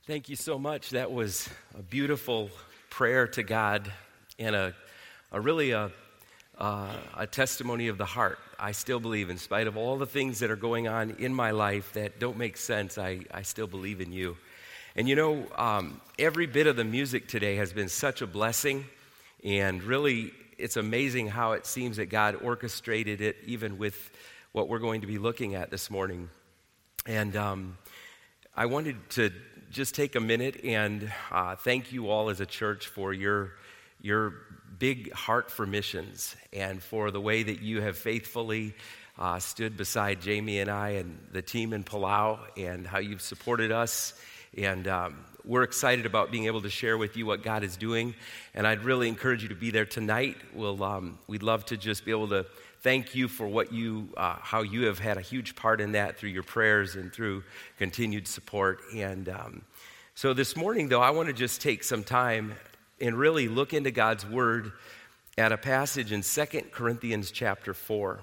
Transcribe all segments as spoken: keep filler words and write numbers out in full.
Thank you so much. That was a beautiful prayer to God and a, a really a, uh, a testimony of the heart. I still believe, in spite of all the things that are going on in my life that don't make sense, I, I still believe in you. And you know, um, every bit of the music today has been such a blessing, and really it's amazing how it seems that God orchestrated it, even with what we're going to be looking at this morning. And um, I wanted to just take a minute and uh, thank you all as a church for your your big heart for missions and for the way that you have faithfully uh, stood beside Jamie and I and the team in Palau, and how you've supported us. And um, we're excited about being able to share with you what God is doing. And I'd really encourage you to be there tonight. We'll um, we'd love to just be able to thank you for what you, uh, how you have had a huge part in that through your prayers and through continued support. And um, so this morning, though, I want to just take some time and really look into God's Word at a passage in Second Corinthians chapter four.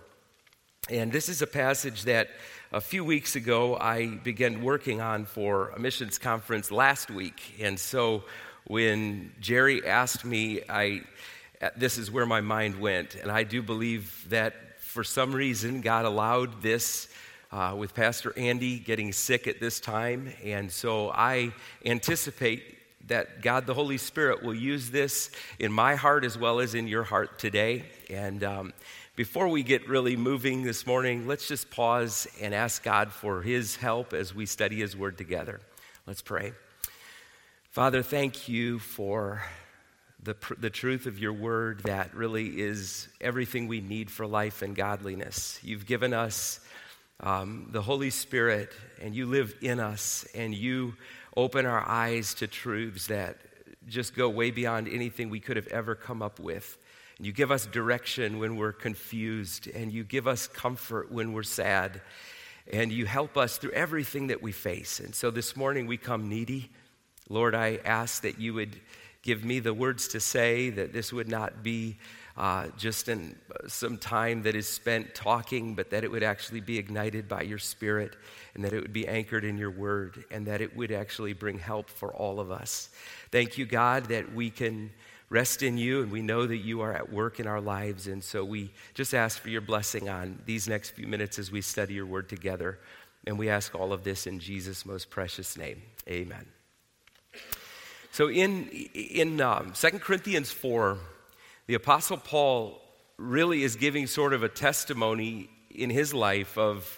And this is a passage that a few weeks ago I began working on for a missions conference last week. And so when Jerry asked me, I this is where my mind went. And I do believe that for some reason God allowed this uh, with Pastor Andy getting sick at this time. And so I anticipate that God the Holy Spirit will use this in my heart as well as in your heart today. And um, before we get really moving this morning, let's just pause and ask God for His help as we study His Word together. Let's pray. Father, thank you for The, the truth of your word that really is everything we need for life and godliness. You've given us um, the Holy Spirit, and you live in us, and you open our eyes to truths that just go way beyond anything we could have ever come up with. And you give us direction when we're confused, and you give us comfort when we're sad, and you help us through everything that we face. And so this morning we come needy. Lord, I ask that you would give me the words to say, that this would not be uh, just in some time that is spent talking, but that it would actually be ignited by your Spirit, and that it would be anchored in your word, and that it would actually bring help for all of us. Thank you, God, that we can rest in you, and we know that you are at work in our lives. And so we just ask for your blessing on these next few minutes as we study your word together. And we ask all of this in Jesus' most precious name. Amen. So in in um, Second Corinthians four, the Apostle Paul really is giving sort of a testimony in his life of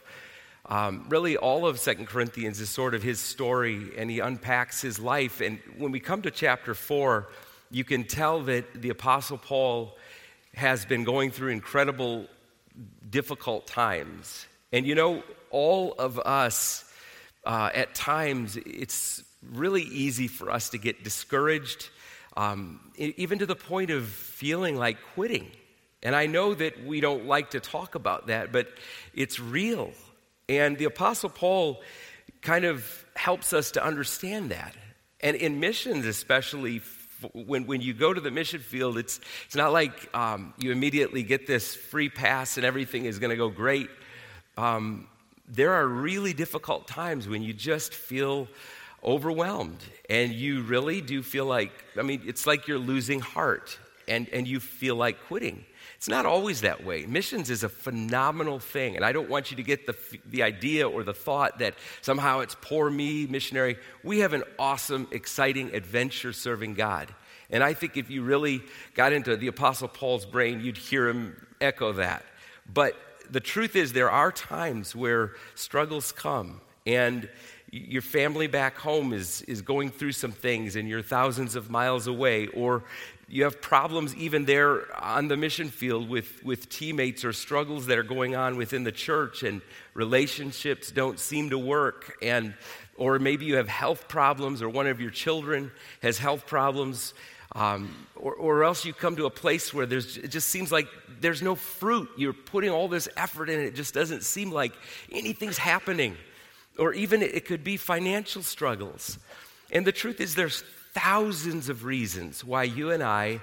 um, really all of Second Corinthians is sort of his story, and he unpacks his life. And when we come to chapter four, you can tell that the Apostle Paul has been going through incredible, difficult times. And you know, all of us, uh, at times, it's really easy for us to get discouraged, um, even to the point of feeling like quitting. And I know that we don't like to talk about that, but it's real. And the Apostle Paul kind of helps us to understand that. And in missions, especially when, when you go to the mission field, it's, it's not like um, you immediately get this free pass and everything is going to go great. Um, there are really difficult times when you just feel overwhelmed, and you really do feel like, I mean, it's like you're losing heart, and, and you feel like quitting. It's not always that way. Missions is a phenomenal thing, and I don't want you to get the the idea or the thought that somehow it's poor me, missionary. We have an awesome, exciting, adventure-serving God, and I think if you really got into the Apostle Paul's brain, you'd hear him echo that. But the truth is, there are times where struggles come, and your family back home is, is going through some things, and you're thousands of miles away, or you have problems even there on the mission field with, with teammates, or struggles that are going on within the church, and relationships don't seem to work, and or maybe you have health problems, or one of your children has health problems, um, or, or else you come to a place where there's it just seems like there's no fruit. You're putting all this effort in, it just doesn't seem like anything's happening. Or even it could be financial struggles. And the truth is, there's thousands of reasons why you and I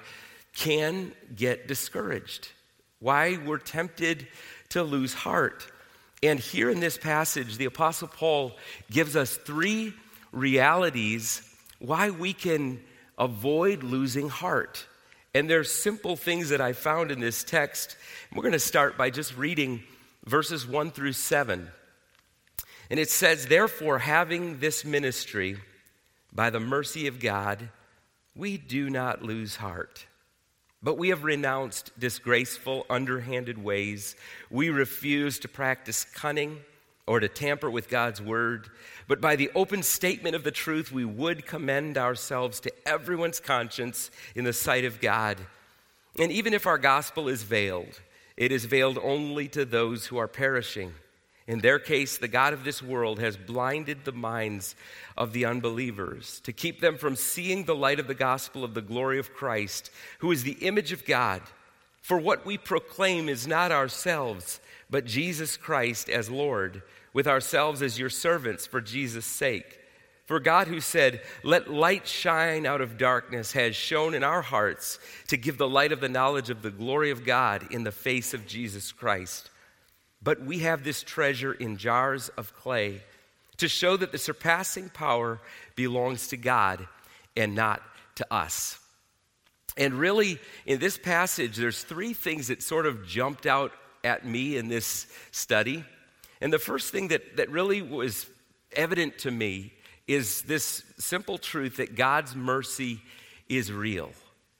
can get discouraged, why we're tempted to lose heart. And here in this passage, the Apostle Paul gives us three realities why we can avoid losing heart. And there's simple things that I found in this text. We're going to start by just reading verses one through seven. And it says, "Therefore, having this ministry, by the mercy of God, we do not lose heart. But we have renounced disgraceful, underhanded ways. We refuse to practice cunning or to tamper with God's word. But by the open statement of the truth, we would commend ourselves to everyone's conscience in the sight of God. And even if our gospel is veiled, it is veiled only to those who are perishing. In their case, the God of this world has blinded the minds of the unbelievers to keep them from seeing the light of the gospel of the glory of Christ, who is the image of God. For what we proclaim is not ourselves, but Jesus Christ as Lord, with ourselves as your servants for Jesus' sake. For God, who said, 'Let light shine out of darkness,' has shone in our hearts to give the light of the knowledge of the glory of God in the face of Jesus Christ. But we have this treasure in jars of clay to show that the surpassing power belongs to God and not to us." And really, in this passage, there's three things that sort of jumped out at me in this study. And the first thing that, that really was evident to me is this simple truth that God's mercy is real.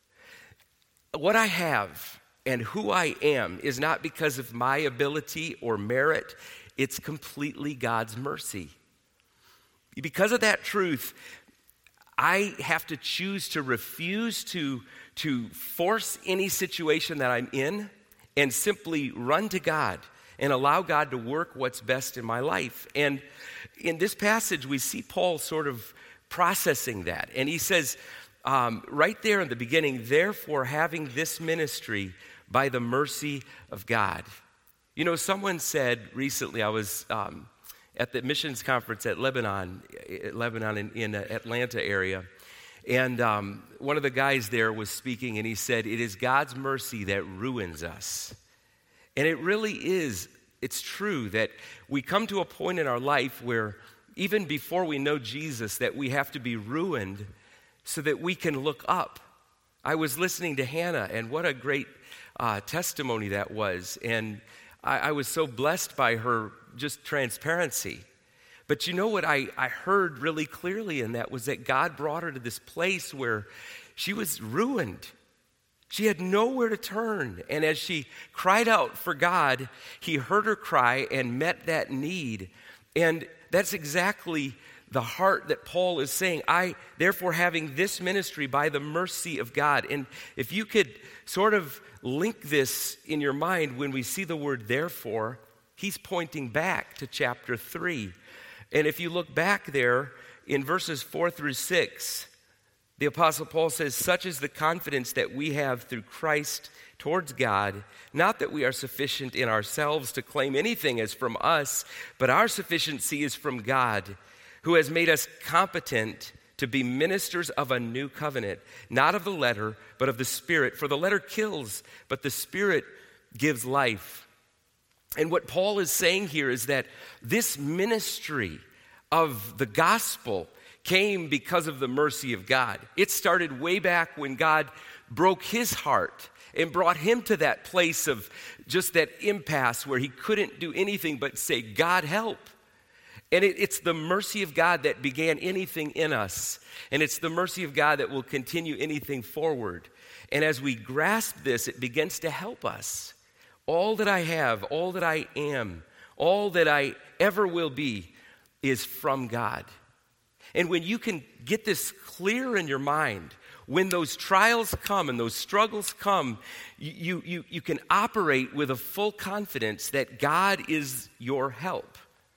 What I have and who I am is not because of my ability or merit. It's completely God's mercy. Because of that truth, I have to choose to refuse to, to force any situation that I'm in and simply run to God and allow God to work what's best in my life. And in this passage, we see Paul sort of processing that. And he says um, right there in the beginning, "Therefore, having this ministry by the mercy of God." You know, someone said recently, I was um, at the missions conference at Lebanon, Lebanon in, in the Atlanta area, and um, one of the guys there was speaking, and he said, "It is God's mercy that ruins us." And it really is. It's true that we come to a point in our life where even before we know Jesus, that we have to be ruined so that we can look up. I was listening to Hannah, and what a great uh, testimony that was. And I, I was so blessed by her just transparency. But you know what I, I heard really clearly in that was that God brought her to this place where she was ruined. She had nowhere to turn. And as she cried out for God, he heard her cry and met that need. And that's exactly the heart that Paul is saying. I, therefore, having this ministry by the mercy of God. And if you could sort of link this in your mind when we see the word therefore, he's pointing back to chapter three. And if you look back there in verses four through six, the Apostle Paul says, "Such is the confidence that we have through Christ towards God, not that we are sufficient in ourselves to claim anything as from us, but our sufficiency is from God, who has made us competent to be ministers of a new covenant, not of the letter, but of the Spirit. For the letter kills, but the Spirit gives life." And what Paul is saying here is that this ministry of the gospel came because of the mercy of God. It started way back when God broke his heart and brought him to that place of just that impasse where he couldn't do anything but say, "God, help." And it, it's the mercy of God that began anything in us. And it's the mercy of God that will continue anything forward. And as we grasp this, it begins to help us. All that I have, all that I am, all that I ever will be is from God. And when you can get this clear in your mind, when those trials come and those struggles come, you, you, you can operate with a full confidence that God is your help.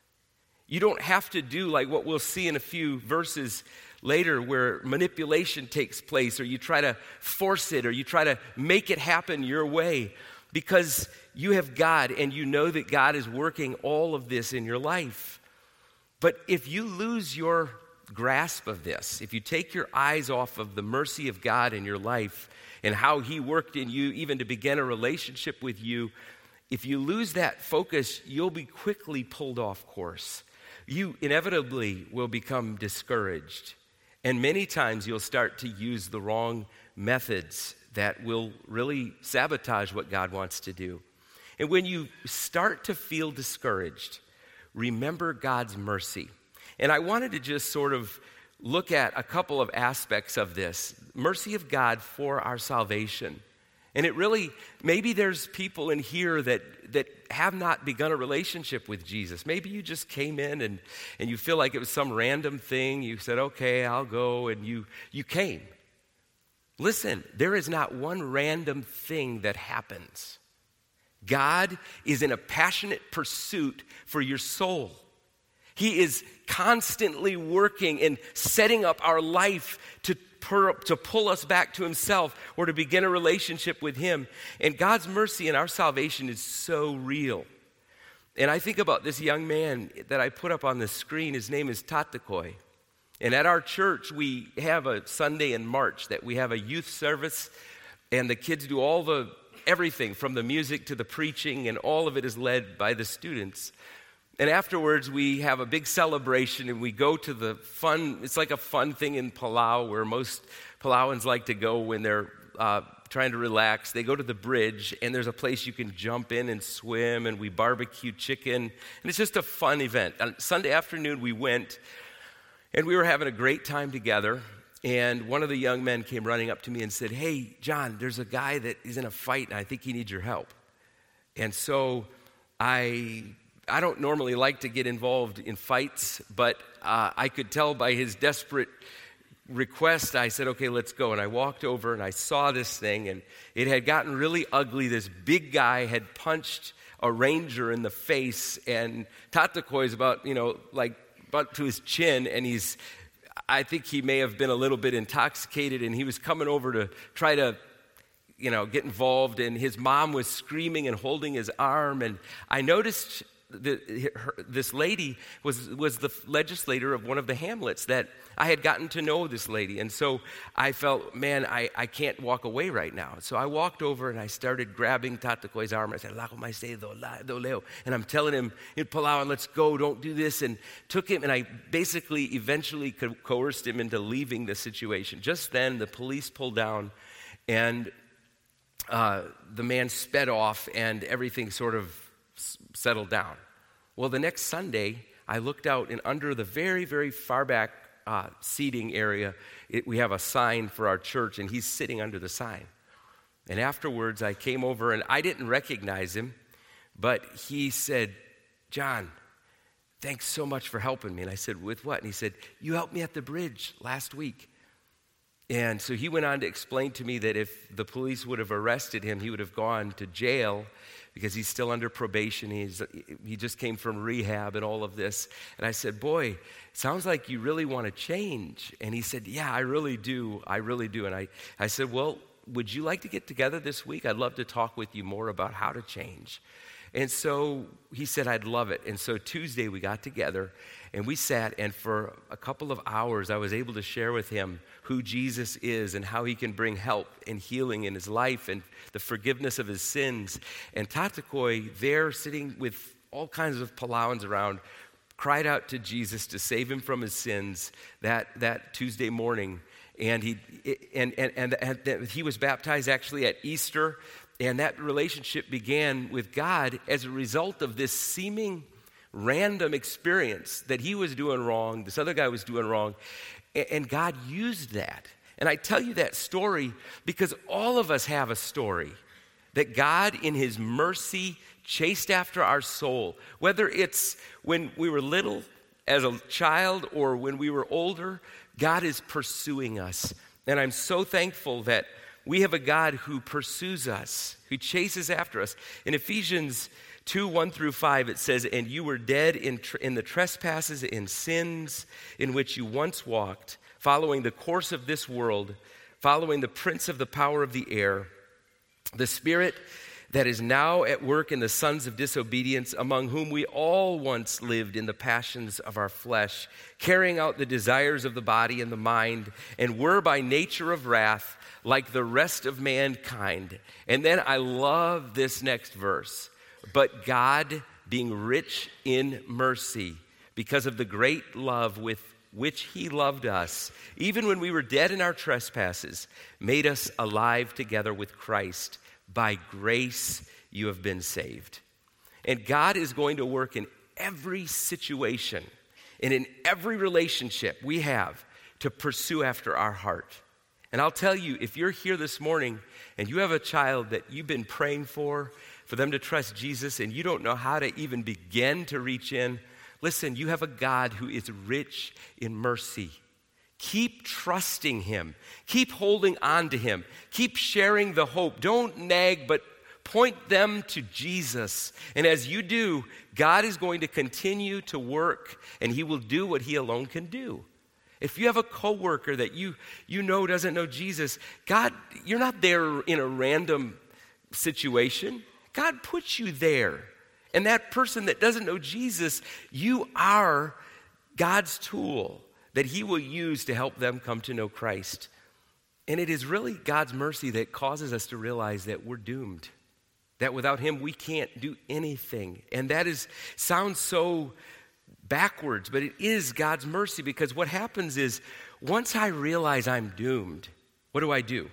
You don't have to do like what we'll see in a few verses later where manipulation takes place, or you try to force it, or you try to make it happen your way, because you have God and you know that God is working all of this in your life. But if you lose your grasp of this, if you take your eyes off of the mercy of God in your life and how he worked in you even to begin a relationship with you, if you lose that focus, you'll be quickly pulled off course. you inevitably will become discouraged. And many times you'll start to use the wrong methods that will really sabotage what God wants to do. And when you start to feel discouraged, remember God's mercy. And I wanted to just sort of look at a couple of aspects of this. Mercy of God for our salvation. And it really, maybe there's people in here that, that have not begun a relationship with Jesus. Maybe you just came in and, and you feel like it was some random thing. You said, okay, I'll go, and you, you came. Listen, there is not one random thing that happens. God is in a passionate pursuit for your soul. He is constantly working and setting up our life to, per, to pull us back to himself or to begin a relationship with him. And God's mercy and our salvation is so real. And I think about this young man that I put up on the screen. His name is Tatakoi. And at our church, we have a Sunday in March that we have a youth service, and the kids do all the everything from the music to the preaching, and all of it is led by the students. And afterwards, we have a big celebration, and we go to the fun, it's like a fun thing in Palau where most Palauans like to go when they're uh, trying to relax. They go to the bridge, and there's a place you can jump in and swim, and we barbecue chicken, and it's just a fun event. On Sunday afternoon, we went, and we were having a great time together. And one of the young men came running up to me and said, hey, John, there's a guy that is in a fight, and I think he needs your help. And so I I don't normally like to get involved in fights, but uh, I could tell by his desperate request, I said, okay, let's go. And I walked over, and I saw this thing, and it had gotten really ugly. This big guy had punched a ranger in the face, and Tatakoi is about, you know, like about to his chin, and he's I think he may have been a little bit intoxicated, and he was coming over to try to, you know, get involved, and his mom was screaming and holding his arm, and I noticed that her, this lady was, was the legislator of one of the hamlets that I had gotten to know this lady, and so I felt, man, I, I can't walk away right now. So I walked over and I started grabbing Tatakoi's arm. I said, and I'm telling him, in Palau, let's go, don't do this, and took him, and I basically eventually co- coerced him into leaving the situation. Just then, the police pulled down, and uh, the man sped off, and everything sort of s- settled down. Well, the next Sunday, I looked out, and under the very, very far back Uh, seating area, it, we have a sign for our church, and he's sitting under the sign. And afterwards, I came over, and I didn't recognize him, but he said, John, thanks so much for helping me. And I said, with what? And he said, you helped me at the bridge last week. And so he went on to explain to me that if the police would have arrested him, he would have gone to jail because he's still under probation. He's, he just came from rehab and all of this. And I said, boy, sounds like you really want to change. And he said, yeah, I really do. I really do. And I, I said, well, would you like to get together this week? I'd love to talk with you more about how to change. And so he said, I'd love it. And so Tuesday we got together and we sat, and for a couple of hours I was able to share with him who Jesus is and how he can bring help and healing in his life and the forgiveness of his sins. And Tatakoi, there sitting with all kinds of Palauans around, cried out to Jesus to save him from his sins that, that Tuesday morning. And he and, and, and, and he was baptized actually at Easter. And that relationship began with God as a result of this seeming random experience that he was doing wrong, this other guy was doing wrong, and God used that. And I tell you that story because all of us have a story that God in his mercy chased after our soul, whether it's when we were little as a child or when we were older. God is pursuing us. And I'm so thankful that we have a God who pursues us, who chases after us. In Ephesians two, one through five, it says, and you were dead in, tr- in the trespasses and sins in which you once walked, following the course of this world, following the prince of the power of the air, the spirit that is now at work in the sons of disobedience, among whom we all once lived in the passions of our flesh, carrying out the desires of the body and the mind, and were by nature of wrath, like the rest of mankind. And then I love this next verse. But God, being rich in mercy, because of the great love with which he loved us, even when we were dead in our trespasses, made us alive together with Christ. By grace you have been saved. And God is going to work in every situation and in every relationship we have to pursue after our heart. And I'll tell you, if you're here this morning and you have a child that you've been praying for, for them to trust Jesus, and you don't know how to even begin to reach in, listen, you have a God who is rich in mercy. Keep trusting him. Keep holding on to him. Keep sharing the hope. Don't nag, but point them to Jesus. And as you do, God is going to continue to work, and he will do what he alone can do. If you have a coworker that you, you know doesn't know Jesus, God, you're not there in a random situation. God puts you there. And that person that doesn't know Jesus, you are God's tool that he will use to help them come to know Christ. And it is really God's mercy that causes us to realize that we're doomed, that without him we can't do anything. And that is sounds so backwards, but it is God's mercy, because what happens is once I realize I'm doomed, what do I do?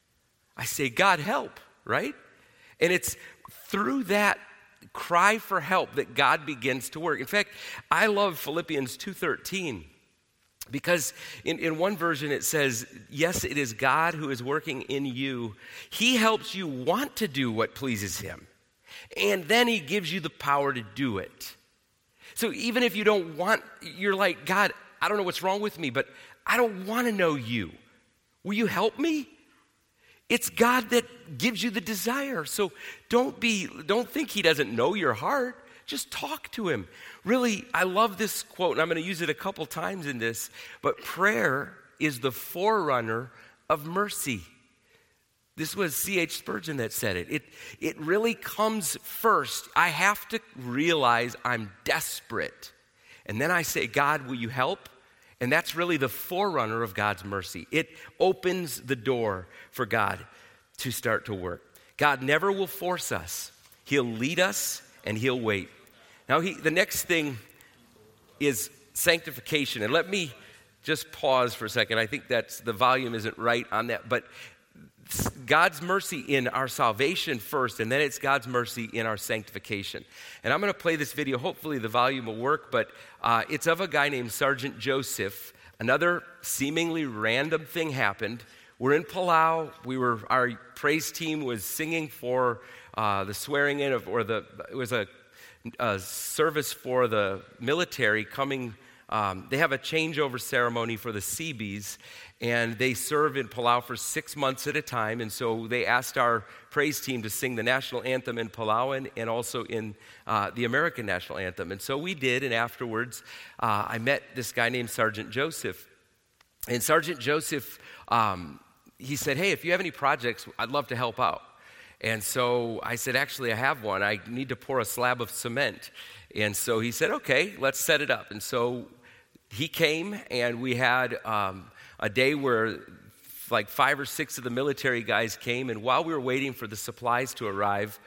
I say, God, help, right? And it's through that cry for help that God begins to work. In fact, I love Philippians two thirteen, because in, in one version it says, yes, it is God who is working in you. He helps you want to do what pleases him, and then he gives you the power to do it. So even if you don't want, you're like, God, I don't know what's wrong with me, but I don't want to know you. Will you help me? It's God that gives you the desire. So don't be, don't think he doesn't know your heart. Just talk to him. Really, I love this quote, and I'm going to use it a couple times in this, but prayer is the forerunner of mercy. This was C H Spurgeon that said it. It, it really comes first. I have to realize I'm desperate. And then I say, God, will you help? And that's really the forerunner of God's mercy. It opens the door for God to start to work. God never will force us. He'll lead us and he'll wait. Now, he, the next thing is sanctification. And let me just pause for a second. I think that's the volume isn't right on that. But God's mercy in our salvation first, and then it's God's mercy in our sanctification. And I'm going to play this video. Hopefully the volume will work, but uh, it's of a guy named Sergeant Joseph. Another seemingly random thing happened. We're in Palau. We were our praise team was singing for uh, the swearing in of, or the it was a, a service for the military coming. Um, they have a changeover ceremony for the Seabees, and they serve in Palau for six months at a time. And so they asked our praise team to sing the national anthem in Palauan and also in uh, the American national anthem. And so we did, and afterwards uh, I met this guy named Sergeant Joseph. And Sergeant Joseph, um, he said, hey, if you have any projects, I'd love to help out. And so I said, actually, I have one. I need to pour a slab of cement. And so he said, okay, let's set it up. And so he came, and we had um, a day where like five or six of the military guys came, and while we were waiting for the supplies to arrive,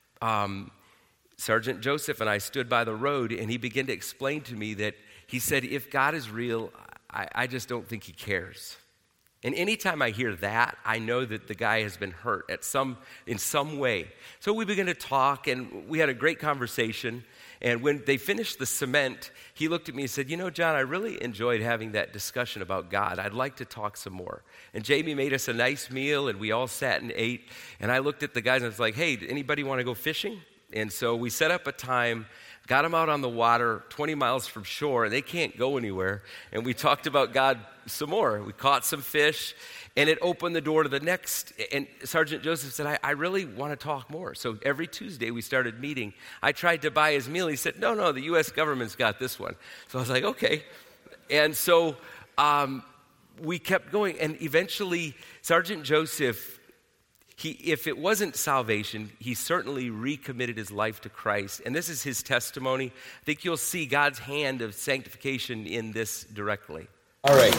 um, Sergeant Joseph and I stood by the road, and he began to explain to me that he said, if God is real, I, I just don't think he cares. And anytime I hear that, I know that the guy has been hurt at some in some way. So we began to talk, and we had a great conversation. And when they finished the cement, he looked at me and said, you know, John, I really enjoyed having that discussion about God. I'd like to talk some more. And Jamie made us a nice meal, and we all sat and ate. And I looked at the guys, and I was like, hey, anybody want to go fishing? And so we set up a time, got them out on the water twenty miles from shore, and they can't go anywhere. And we talked about God some more. We caught some fish, and it opened the door to the next. And Sergeant Joseph said, I, I really want to talk more. So every Tuesday we started meeting. I tried to buy his meal. He said, no, no, the U S government's got this one. So I was like, okay. And so um, we kept going. And eventually Sergeant Joseph, He, if it wasn't salvation, he certainly recommitted his life to Christ. And this is his testimony. I think you'll see God's hand of sanctification in this directly. All right.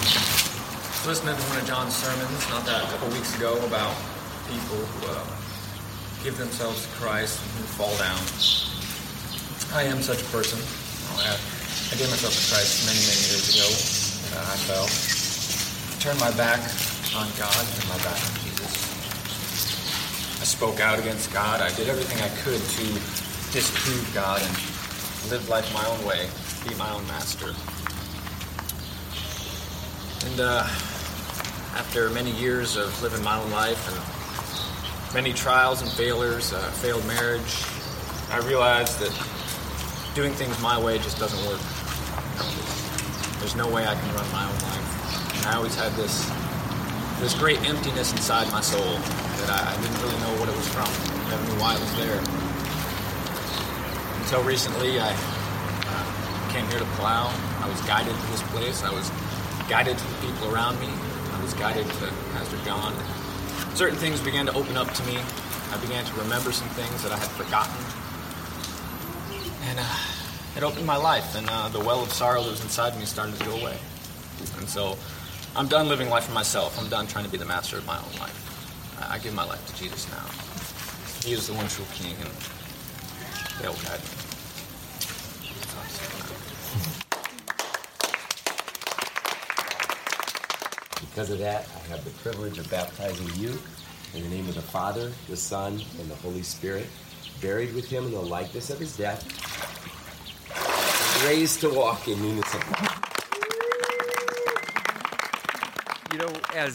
Listening to one of John's sermons, not that a couple weeks ago, about people who uh, give themselves to Christ and who fall down. I am such a person. I I gave myself to Christ many, many years ago. Uh, I fell. Turned my back on God, turned my back on Jesus. I spoke out against God. I did everything I could to disprove God and live life my own way, be my own master. And uh, after many years of living my own life and many trials and failures, uh, failed marriage, I realized that doing things my way just doesn't work. There's no way I can run my own life. And I always had this this great emptiness inside my soul that I, I didn't really know what it was from. I never knew why it was there. Until recently, I uh, came here to Palau. I was guided to this place. I was guided to the people around me. I was guided to Pastor John. Certain things began to open up to me. I began to remember some things that I had forgotten. And uh, it opened my life, and uh, the well of sorrow that was inside me started to go away. And so I'm done living life for myself. I'm done trying to be the master of my own life. I, I give my life to Jesus now. He is the one true King, and He'll guide me. Because of that, I have the privilege of baptizing you in the name of the Father, the Son, and the Holy Spirit, buried with Him in the likeness of His death, raised to walk in newness of life. You know, as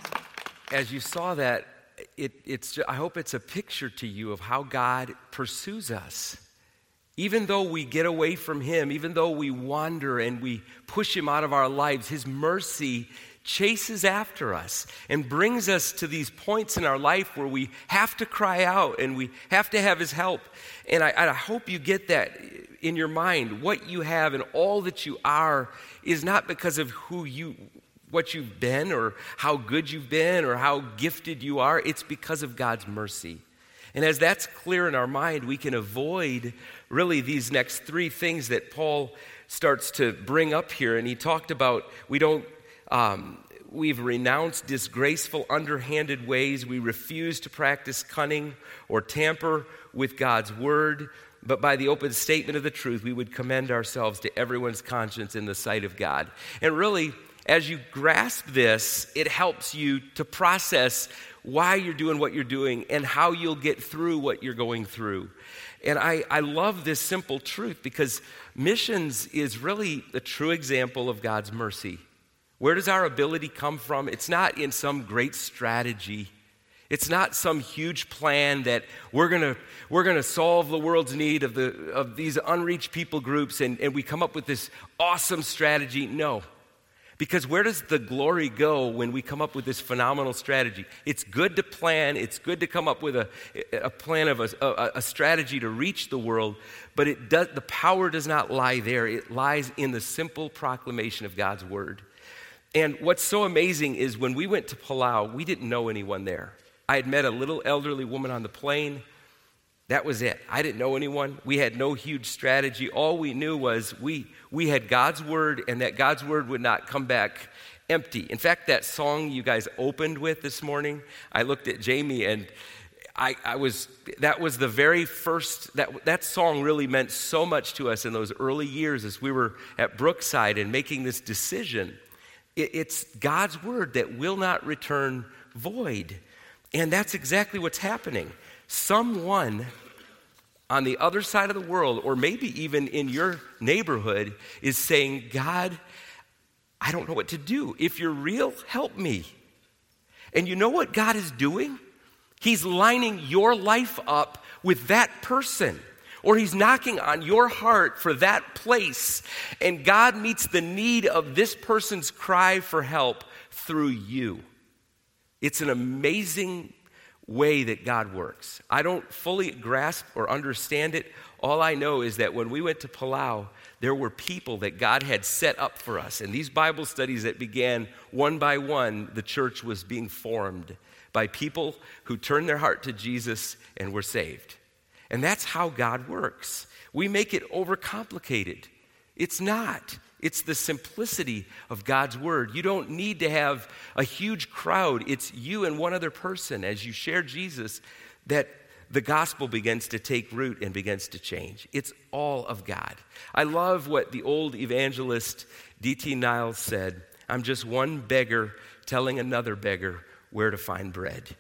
as you saw that, it, it's. I hope it's a picture to you of how God pursues us. Even though we get away from Him, even though we wander and we push Him out of our lives, His mercy chases after us and brings us to these points in our life where we have to cry out and we have to have His help. And I, I hope you get that in your mind. What you have and all that you are is not because of who you, what you've been or how good you've been or how gifted you are. It's because of God's mercy. And as that's clear in our mind, we can avoid really these next three things that Paul starts to bring up here. And he talked about we don't, um, we've renounced disgraceful, underhanded ways. We refuse to practice cunning or tamper with God's word. But by the open statement of the truth, we would commend ourselves to everyone's conscience in the sight of God. And really, as you grasp this, it helps you to process why you're doing what you're doing and how you'll get through what you're going through. And I, I love this simple truth because missions is really a true example of God's mercy. Where does our ability come from? It's not in some great strategy. It's not some huge plan that we're gonna we're gonna solve the world's need of the of these unreached people groups and, and we come up with this awesome strategy. No. Because where does the glory go when we come up with this phenomenal strategy? It's good to plan. It's good to come up with a, a plan of a, a, a strategy to reach the world, but it does, the power does not lie there. It lies in the simple proclamation of God's word. And what's so amazing is when we went to Palau, we didn't know anyone there. I had met a little elderly woman on the plane. That was it. I didn't know anyone. We had no huge strategy. All we knew was we we had God's word and that God's word would not come back empty. In fact, that song you guys opened with this morning, I looked at Jamie and I, I was, that was the very first, that, that song really meant so much to us in those early years as we were at Brookside and making this decision. It, it's God's word that will not return void. And that's exactly what's happening. Someone on the other side of the world, or maybe even in your neighborhood, is saying, God, I don't know what to do. If you're real, help me. And you know what God is doing? He's lining your life up with that person, or He's knocking on your heart for that place, and God meets the need of this person's cry for help through you. It's an amazing way that God works. I don't fully grasp or understand it. All I know is that when we went to Palau, there were people that God had set up for us. And these Bible studies that began one by one, the church was being formed by people who turned their heart to Jesus and were saved. And that's how God works. We make it overcomplicated. It's not. It's the simplicity of God's word. You don't need to have a huge crowd. It's you and one other person as you share Jesus that the gospel begins to take root and begins to change. It's all of God. I love what the old evangelist D T Niles said, "I'm just one beggar telling another beggar where to find bread."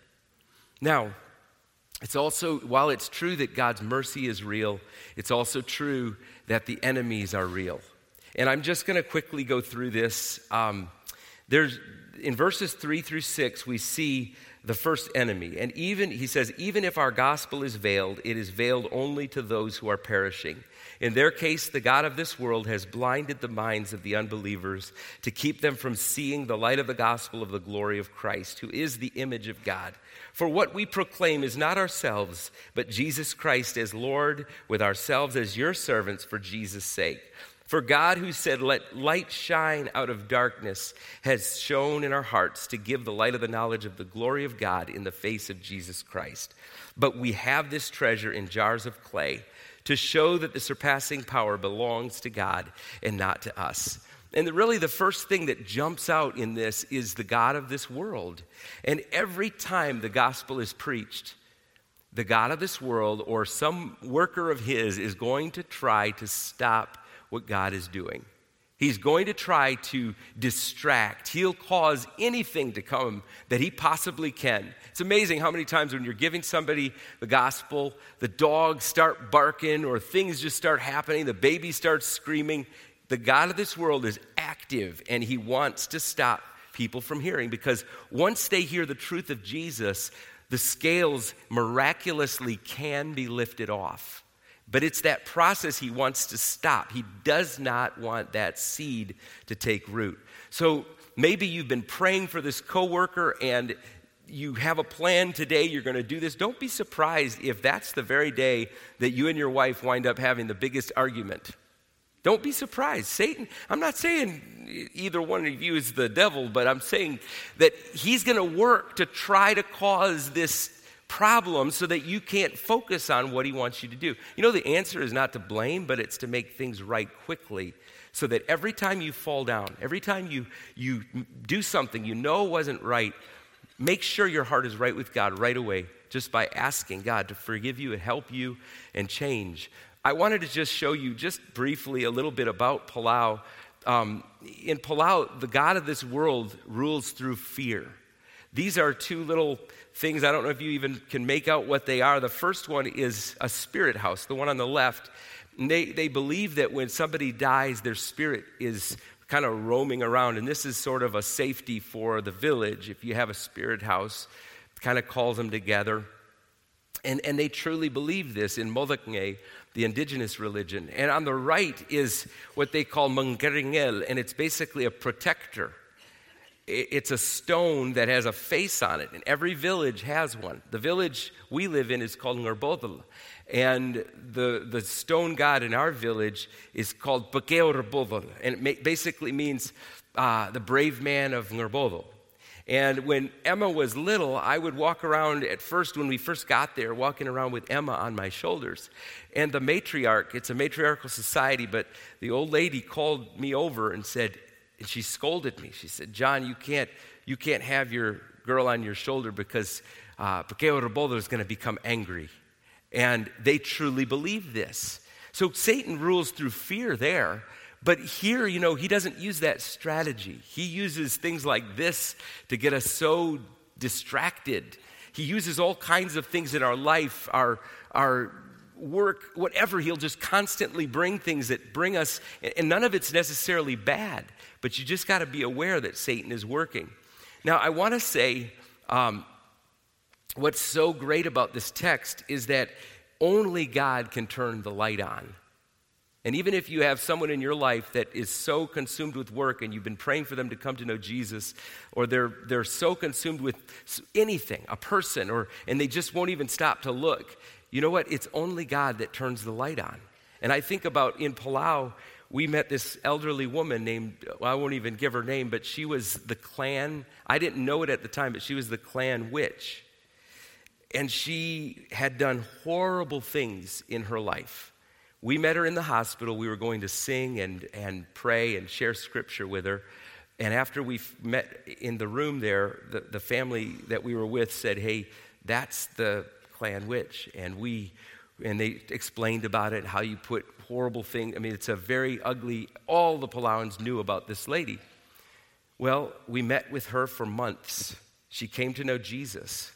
Now, it's also, while it's true that God's mercy is real, it's also true that the enemies are real. And I'm just going to quickly go through this. Um, there's in verses three through six, we see the first enemy. And even, he says, even if our gospel is veiled, it is veiled only to those who are perishing. In their case, the God of this world has blinded the minds of the unbelievers to keep them from seeing the light of the gospel of the glory of Christ, who is the image of God. For what we proclaim is not ourselves, but Jesus Christ as Lord, with ourselves as your servants for Jesus' sake. For God, who said, let light shine out of darkness, has shone in our hearts to give the light of the knowledge of the glory of God in the face of Jesus Christ. But we have this treasure in jars of clay to show that the surpassing power belongs to God and not to us. And the, really the first thing that jumps out in this is the God of this world. And every time the gospel is preached, the God of this world or some worker of his is going to try to stop what God is doing. He's going to try to distract. He'll cause anything to come that he possibly can. It's amazing how many times when you're giving somebody the gospel, the dogs start barking or things just start happening, the baby starts screaming. The God of this world is active and he wants to stop people from hearing, because once they hear the truth of Jesus, the scales miraculously can be lifted off. But it's that process he wants to stop. He does not want that seed to take root. So maybe you've been praying for this coworker and you have a plan today, you're going to do this. Don't be surprised if that's the very day that you and your wife wind up having the biggest argument. Don't be surprised. Satan, I'm not saying either one of you is the devil, but I'm saying that he's going to work to try to cause this problem so that you can't focus on what he wants you to do. You know, the answer is not to blame, but it's to make things right quickly so that every time you fall down, every time you, you do something you know wasn't right, make sure your heart is right with God right away just by asking God to forgive you and help you and change. I wanted to just show you just briefly a little bit about Palau. Um, in Palau, the God of this world rules through fear. These are two little things. I don't know if you even can make out what they are. The first one is a spirit house, the one on the left. And they, they believe that when somebody dies, their spirit is kind of roaming around. And this is sort of a safety for the village. If you have a spirit house, it kind of calls them together. And, and they truly believe this in Modaknge, the indigenous religion. And on the right is what they call Manggaringel, and it's basically a protector. It's a stone that has a face on it, and every village has one. The village we live in is called Ngurbodal, and the, the stone god in our village is called Pakeorbodal, and it ma- basically means uh, the brave man of Ngurbodal. And when Emma was little, I would walk around at first, when we first got there, walking around with Emma on my shoulders. And the matriarch, it's a matriarchal society, but the old lady called me over and said, and she scolded me. She said, John, you can't you can't have your girl on your shoulder because uh, Pakeorbodal is going to become angry. And they truly believe this. So Satan rules through fear there. But here, you know, he doesn't use that strategy. He uses things like this to get us so distracted. He uses all kinds of things in our life, our our work, whatever. He'll just constantly bring things that bring us, and none of it's necessarily bad. But you just got to be aware that Satan is working. Now, I want to say um, what's so great about this text is that only God can turn the light on. And even if you have someone in your life that is so consumed with work and you've been praying for them to come to know Jesus, or they're they're so consumed with anything, a person, or and they just won't even stop to look, you know what? It's only God that turns the light on. And I think about in Palau, we met this elderly woman named, well, I won't even give her name, but she was the clan, I didn't know it at the time, but she was the clan witch. And she had done horrible things in her life. We met her in the hospital. We were going to sing and, and pray and share scripture with her. And after we met in the room there, the, the family that we were with said, hey, that's the Clan Witch. And we, and they explained about it, how you put horrible things. I mean, it's a very ugly, all the Palauans knew about this lady. Well, we met with her for months. She came to know Jesus.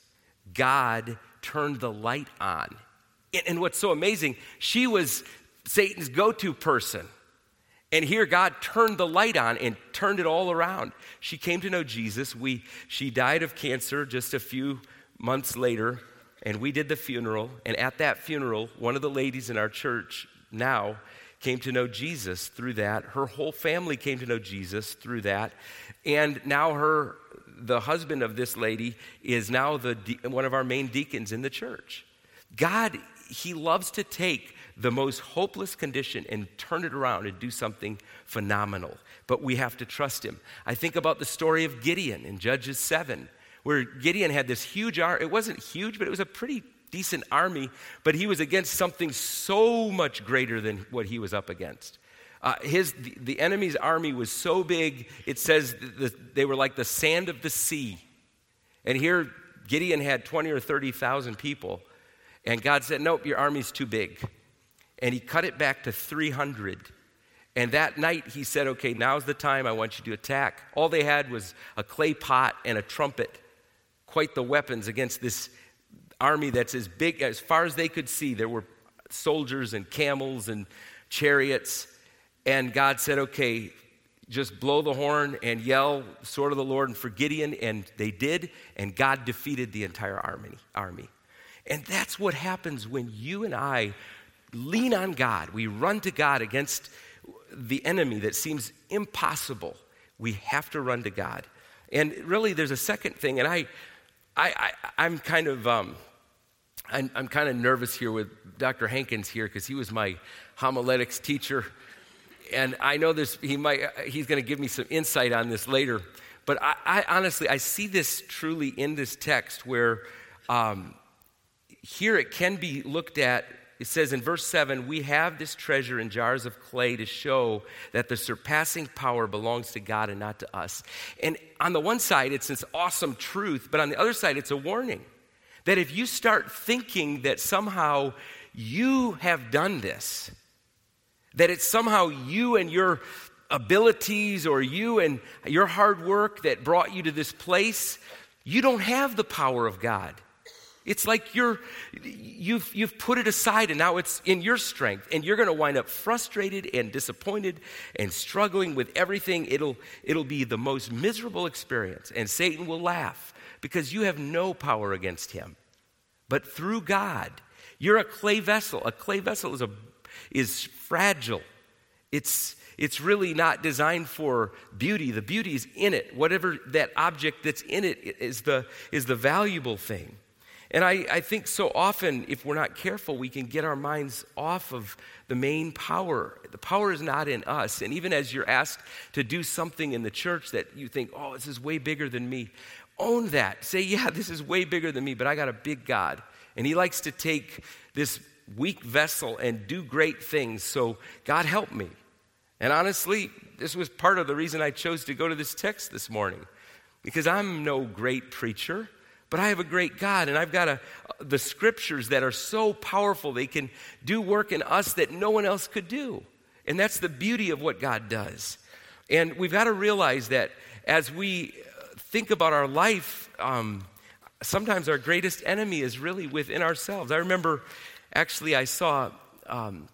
God turned the light on. And, and what's so amazing, she was Satan's go-to person. And here God turned the light on and turned it all around. She came to know Jesus. We, she died of cancer just a few months later, and we did the funeral. And at that funeral, one of the ladies in our church now came to know Jesus through that. Her whole family came to know Jesus through that. And now her, the husband of this lady is now the one of our main deacons in the church. God, he loves to take the most hopeless condition and turn it around and do something phenomenal. But we have to trust him. I think about the story of Gideon in Judges seven, where Gideon had this huge army. It wasn't huge, but it was a pretty decent army, but he was against something so much greater than what he was up against. Uh, his the, the enemy's army was so big, it says the, they were like the sand of the sea. And here Gideon had twenty or thirty thousand people, and God said, nope, your army's too big. And he cut it back to three hundred. And that night he said, okay, now's the time I want you to attack. All they had was a clay pot and a trumpet, quite the weapons against this army that's as big, as far as they could see. There were soldiers and camels and chariots. And God said, okay, just blow the horn and yell, sword of the Lord, and for Gideon. And they did, and God defeated the entire army. army. And that's what happens when you and I lean on God. We run to God against the enemy that seems impossible. We have to run to God. And really, there's a second thing, and I, I, I I'm kind of, um, I'm, I'm kind of nervous here with Doctor Hankins here because he was my homiletics teacher, and I know this. He might, he's going to give me some insight on this later. But I, I honestly, I see this truly in this text where um, here it can be looked at. It says in verse seven, we have this treasure in jars of clay to show that the surpassing power belongs to God and not to us. And on the one side, it's this awesome truth, but on the other side, it's a warning that if you start thinking that somehow you have done this, that it's somehow you and your abilities or you and your hard work that brought you to this place, you don't have the power of God. It's like you're, you've, you've put it aside and now it's in your strength, and you're going to wind up frustrated and disappointed and struggling with everything. It'll, it'll be the most miserable experience, and Satan will laugh because you have no power against him. But through God, you're a clay vessel. A clay vessel is, a, is fragile. It's, it's really not designed for beauty. The beauty is in it. Whatever that object that's in it is the, is the valuable thing. And I, I think so often, if we're not careful, we can get our minds off of the main power. The power is not in us. And even as you're asked to do something in the church that you think, oh, this is way bigger than me, own that. Say, yeah, this is way bigger than me, but I got a big God. And he likes to take this weak vessel and do great things. So God help me. And honestly, this was part of the reason I chose to go to this text this morning, because I'm no great preacher. But I have a great God, and I've got a, the scriptures that are so powerful. They can do work in us that no one else could do. And that's the beauty of what God does. And we've got to realize that as we think about our life, um, sometimes our greatest enemy is really within ourselves. I remember, actually, I saw um,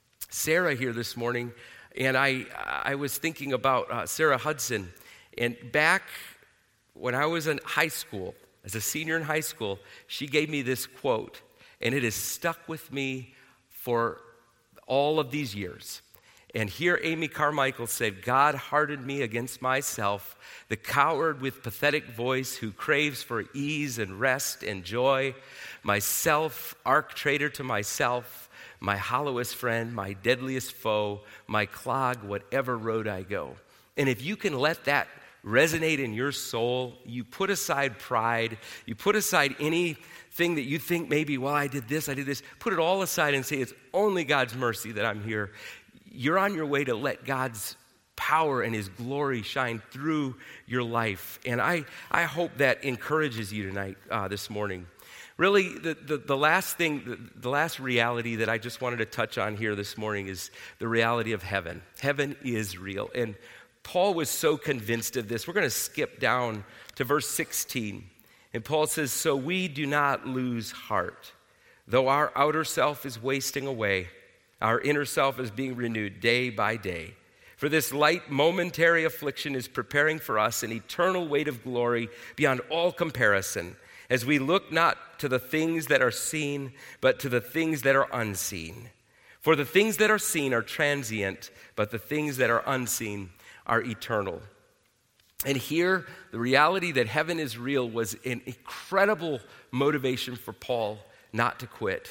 Sarah here this morning, and I, I was thinking about uh, Sarah Hudson. And back when I was in high school, as a senior in high school, she gave me this quote, and it has stuck with me for all of these years. And here Amy Carmichael said, God hardened me against myself, the coward with pathetic voice who craves for ease and rest and joy, myself, arc traitor to myself, my hollowest friend, my deadliest foe, my clog, whatever road I go. And if you can let that resonate in your soul, you put aside pride, you put aside anything that you think maybe, well, I did this, I did this, put it all aside and say, it's only God's mercy that I'm here. You're on your way to let God's power and his glory shine through your life. And I, I hope that encourages you tonight, uh, this morning. Really, the, the, the last thing, the, the last reality that I just wanted to touch on here this morning is the reality of heaven. Heaven is real. And Paul was so convinced of this. We're going to skip down to verse sixteen. And Paul says, "So we do not lose heart. Though our outer self is wasting away, our inner self is being renewed day by day. For this light momentary affliction is preparing for us an eternal weight of glory beyond all comparison, as we look not to the things that are seen, but to the things that are unseen. For the things that are seen are transient, but the things that are unseen are eternal." And here, the reality that heaven is real was an incredible motivation for Paul not to quit,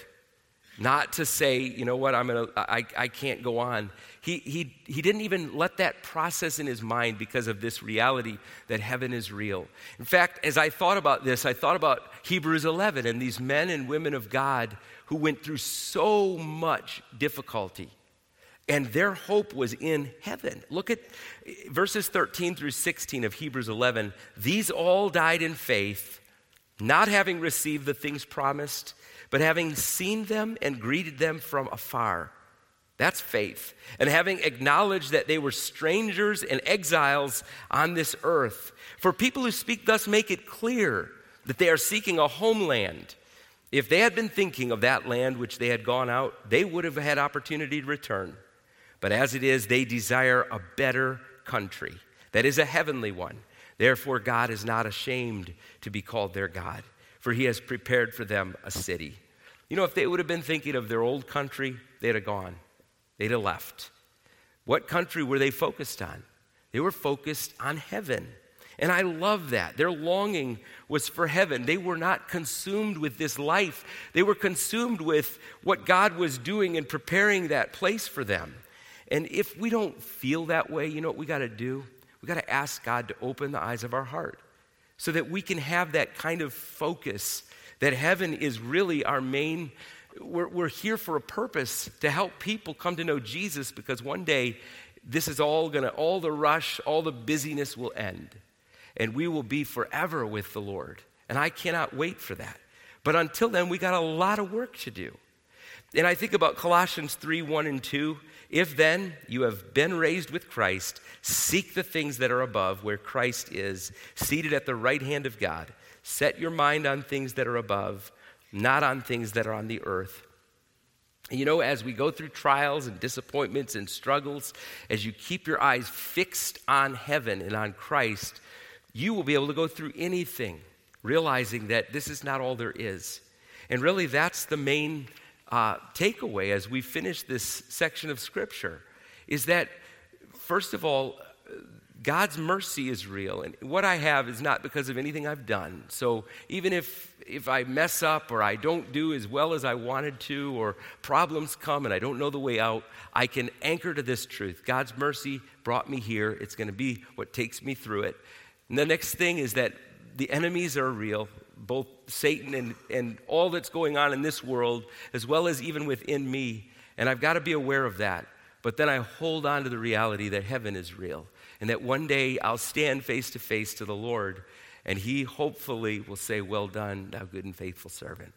not to say, you know what, I'm gonna, I, I can't go on. He, he, he didn't even let that process in his mind because of this reality that heaven is real. In fact, as I thought about this, I thought about Hebrews eleven and these men and women of God who went through so much difficulty. And their hope was in heaven. Look at verses thirteen through sixteen of Hebrews eleven. "These all died in faith, not having received the things promised, but having seen them and greeted them from afar." That's faith. "And having acknowledged that they were strangers and exiles on this earth. For people who speak thus make it clear that they are seeking a homeland. If they had been thinking of that land which they had gone out, they would have had opportunity to return. But as it is, they desire a better country, that is a heavenly one. Therefore, God is not ashamed to be called their God, for he has prepared for them a city." You know, if they would have been thinking of their old country, they'd have gone. They'd have left. What country were they focused on? They were focused on heaven. And I love that. Their longing was for heaven. They were not consumed with this life. They were consumed with what God was doing and preparing that place for them. And if we don't feel that way, you know what we got to do? We got to ask God to open the eyes of our heart so that we can have that kind of focus that heaven is really our main. We're, we're here for a purpose to help people come to know Jesus, because one day this is all going to, all the rush, all the busyness will end. And we will be forever with the Lord. And I cannot wait for that. But until then, we got a lot of work to do. And I think about Colossians three, one and two. "If then you have been raised with Christ, seek the things that are above, where Christ is, seated at the right hand of God. Set your mind on things that are above, not on things that are on the earth." And you know, as we go through trials and disappointments and struggles, as you keep your eyes fixed on heaven and on Christ, you will be able to go through anything, realizing that this is not all there is. And really, that's the main uh, takeaway as we finish this section of Scripture, is that, first of all, God's mercy is real. And what I have is not because of anything I've done. So even if, if I mess up or I don't do as well as I wanted to, or problems come and I don't know the way out, I can anchor to this truth. God's mercy brought me here. It's going to be what takes me through it. And the next thing is that the enemies are real, both Satan and, and all that's going on in this world, as well as even within me. And I've got to be aware of that. But then I hold on to the reality that heaven is real, and that one day I'll stand face to face to the Lord, and he hopefully will say, "Well done, thou good and faithful servant."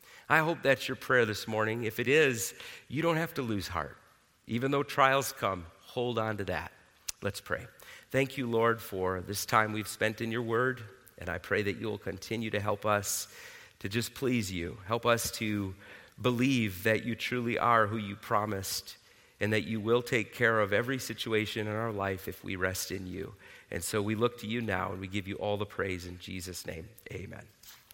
I hope that's your prayer this morning. If it is, you don't have to lose heart. Even though trials come, hold on to that. Let's pray. Thank you, Lord, for this time we've spent in your word, and I pray that you will continue to help us to just please you. Help us to believe that you truly are who you promised, and that you will take care of every situation in our life if we rest in you. And so we look to you now, and we give you all the praise in Jesus' name. Amen.